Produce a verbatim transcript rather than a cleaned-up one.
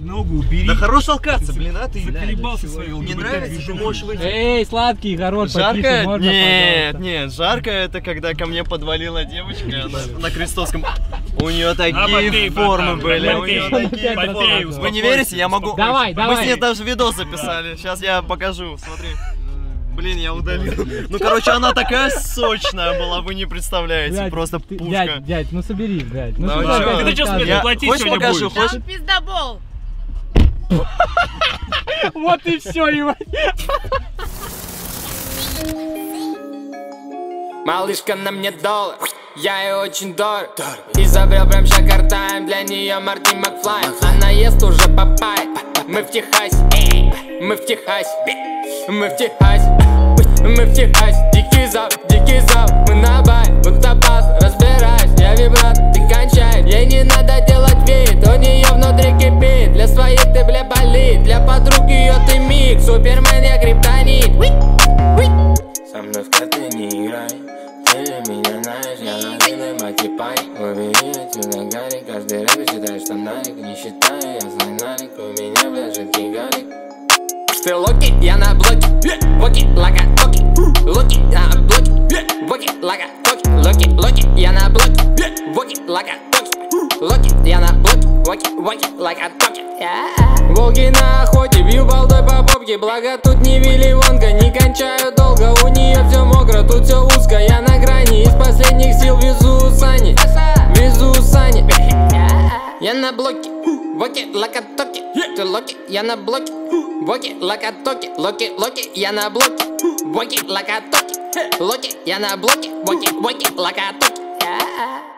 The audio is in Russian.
Ногу убери. Да хорош толкаться, блин, а ты заколебался своей. Не нравится, ты можешь выйти. Эй, сладкий, хорош, Жарко? можно, Нет, пожалуйста? нет, жарко это когда ко мне подвалила девочка на, на Крестовском. У нее такие формы были, у нее такие формы. Вы не верите? Я могу... Давай, давай. Мы с ней даже видос записали, сейчас я покажу, смотри. Блин, я удалил. Ну, короче, она такая сочная была, вы не представляете, Блядь, просто ты- пушка. Дядь, дядь, ну соберись, блядь. Ну, Да что вы ты чё? опять Ты чё, рассказываешь? смотри, платить Хочешь сегодня покажу? будешь? Хочешь? Пиздобол. Вот и все, ебать. Малышка на мне доллар, я ей очень дорог. Изобрел прям шакартайм, для нее Марти Макфлай. Она ест уже папай. Мы в Техасе, мы в Техасе, мы в Техасе, мы в Техасе. Дикий зал, дикий зал, мы на бай. Будто бас, разбираюсь, я вибрат, ты кончай. Ей не надо делать вид, у нее внутри кипит. Для своих ты, бля, болит, для подруг ее ты миг. Супермен, я криптонит. Со мной в карты не играй, ты же меня знаешь, я называй матипай. Убери отсюда Гарри, каждый рэпер считает, что нарик. Не считаю, я злой нарик, у меня, бля, жидкий гарик. Ты локи, я на блоке, воки, лака, токи. Локи, я на блоке, воки, лака, токи. Локи, локи, я на блоке, воки, лака, токи. Локи, я на блоке, воки, воки, лака, токи. Волки на охоте, бью балдой по попке. Благо тут не Вилли Вонка, не кончаю долго. У нее все мокро, тут все узко. Я на грани, из последних сил везу сани. Везу сани. Я на блоке, воки, лака, токи. Ты локи, я на блоке, воки, лака, токи. Локи, локи, я на блоке, воки, лака, токи. Локи, я на блоке, воки, воки, лака, токи.